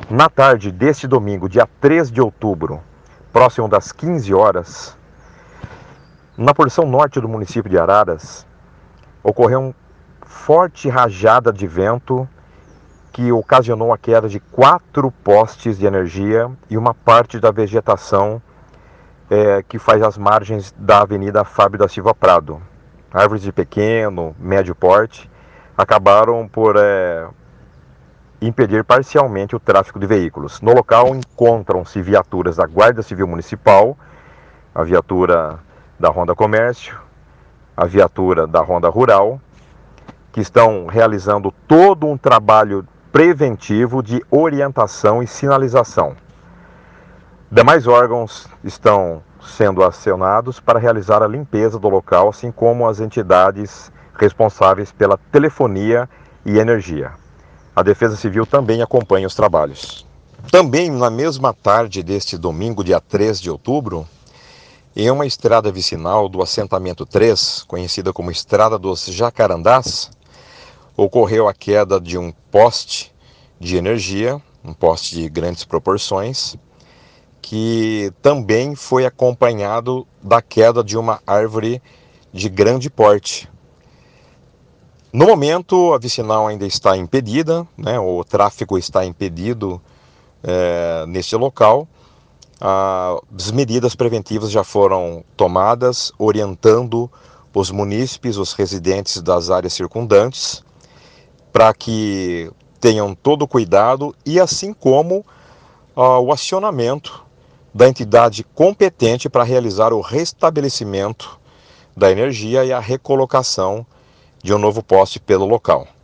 Na tarde deste domingo, dia 3 de outubro, próximo das 15 horas, na porção norte do município de Araras, ocorreu uma forte rajada de vento que ocasionou a queda de 4 postes de energia e uma parte da vegetação que faz as margens da Avenida Fábio da Silva Prado. Árvores de pequeno, médio porte acabaram por impedir parcialmente o tráfego de veículos. No local encontram-se viaturas da Guarda Civil Municipal, a viatura da Ronda Comércio, a viatura da Ronda Rural, que estão realizando todo um trabalho preventivo de orientação e sinalização. Demais órgãos estão sendo acionados para realizar a limpeza do local, assim como as entidades responsáveis pela telefonia e energia. A Defesa Civil também acompanha os trabalhos. Também na mesma tarde deste domingo, dia 3 de outubro, em uma estrada vicinal do assentamento 3, conhecida como Estrada dos Jacarandás, ocorreu a queda de um poste de energia, um poste de grandes proporções, que também foi acompanhado da queda de uma árvore de grande porte. No momento, a vicinal ainda está impedida, né? O tráfego está impedido neste local. As medidas preventivas já foram tomadas, orientando os munícipes, os residentes das áreas circundantes, para que tenham todo o cuidado e assim como o acionamento da entidade competente para realizar o restabelecimento da energia e a recolocação de um novo poste pelo local.